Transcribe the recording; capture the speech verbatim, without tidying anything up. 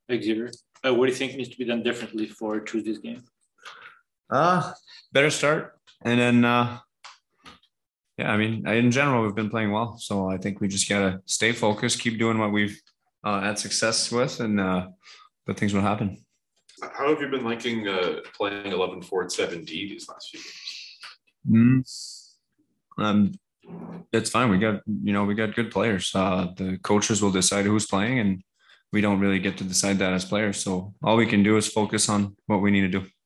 Xavier, uh, what do you think needs to be done differently for Tuesday's game? Uh, better start. And then, uh, yeah, I mean, in general, we've been playing well. So I think we just got to stay focused, keep doing what we've uh, had success with, and uh, good things will happen. How have you been liking uh, playing eleven forward seven D these last few games? Mm. Um, it's fine. We got, you know, we got good players. Uh, the coaches will decide who's playing, and we don't really get to decide that as players. So all we can do is focus on what we need to do.